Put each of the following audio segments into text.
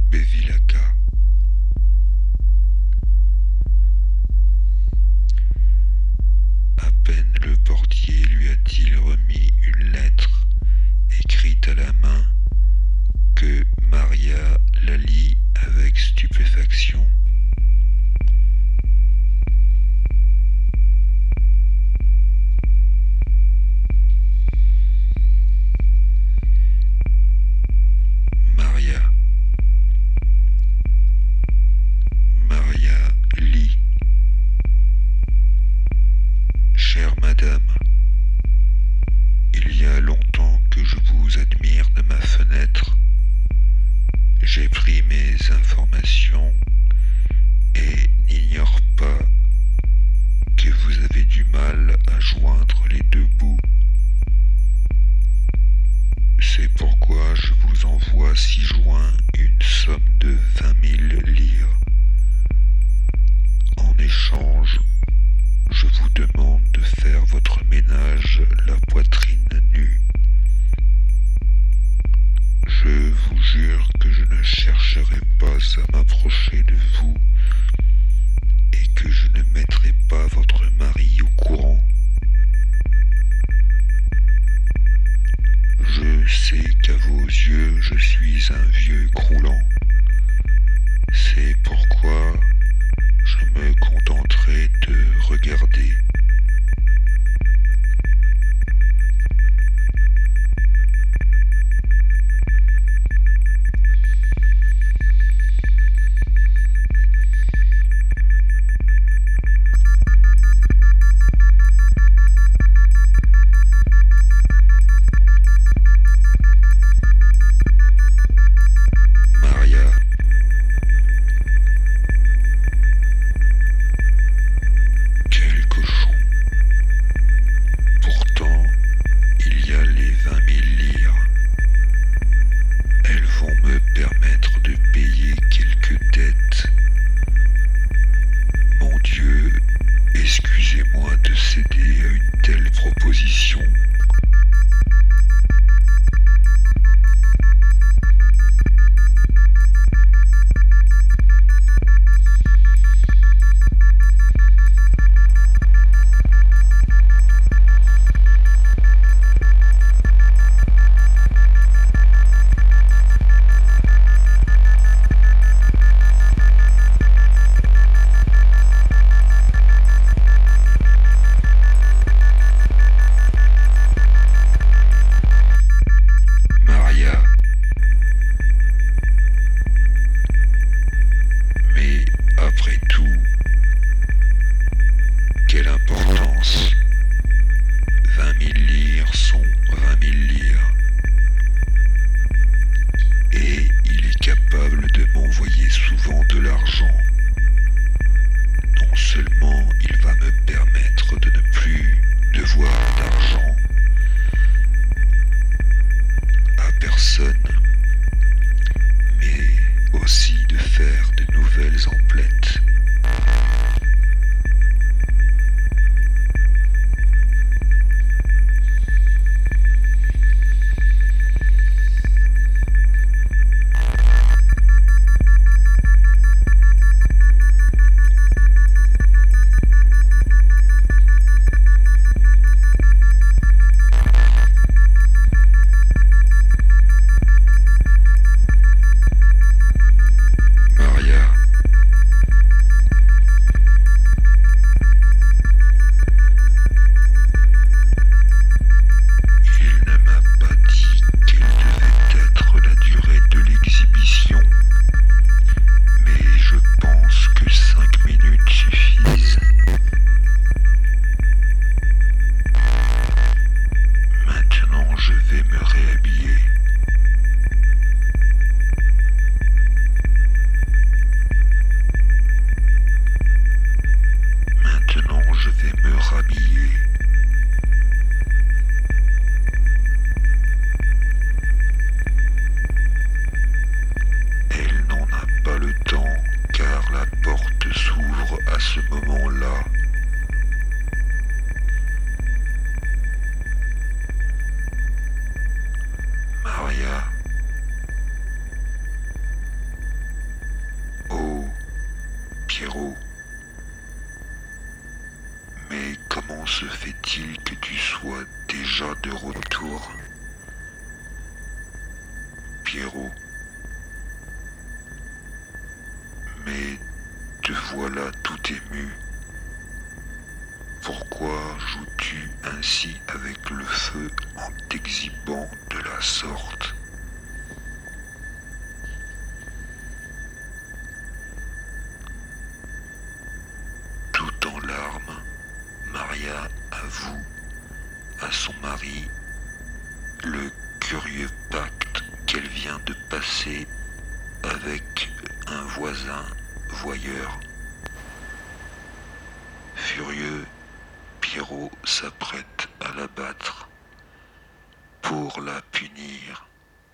Bevilacqua. À peine le portier lui a-t-il remis une lettre écrite à la main que Maria la lit avec stupéfaction. Maria. Maria lit. Chère madame, il y a longtemps que je vous admire de ma fenêtre. J'ai pris mes informations et n'ignore pas que vous avez du mal à joindre les deux bouts. C'est pourquoi je vous envoie ci-joint une somme de 20 000 livres. En échange, je vous demande de faire votre ménage la poitrine nue. Je vous jure que je ne chercherai pas à m'approcher de vous et que je ne mettrai pas votre mari au courant. Je sais qu'à vos yeux, je suis un vieux croulant. C'est pourquoi je me contenterai de regarder. Maria. Quel cochon. Pourtant, il y a les 20 000 livres. Elles vont me permettre de payer quelques dettes. Mon Dieu, excusez-moi de céder à une telle proposition. Maria. Mais après tout, quelle importance. 20 000 livres sont 20 000 livres. Et il est capable de m'envoyer souvent de l'argent. Non seulement il va me permettre de ne plus devoir d'argent à personne, mais aussi de faire de nouvelles emplettes. Maria. Il ne m'a pas dit quelle devait être la durée de l'exhibition, mais je pense que 5 minutes suffisent. Maintenant, je vais me réhabiller. Maintenant, je vais me rhabiller. Elle n'en a pas le temps, car la porte s'ouvre à ce moment-là. Maria. Pierrot, mais comment se fait-il que tu sois déjà de retour? Pierrot, mais te voilà tout ému. Pourquoi joues-tu ainsi avec le feu en t'exhibant de la sorte? Tout en larmes, Maria avoue à son mari le curieux pacte qu'elle vient de passer avec un voisin voyeur. Furieux, Pierrot s'apprête à la battre pour la punir.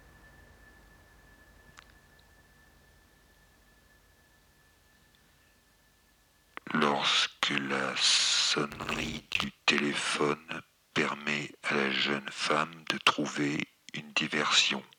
Lorsque la sonnerie du téléphone permet à la jeune femme de trouver une diversion.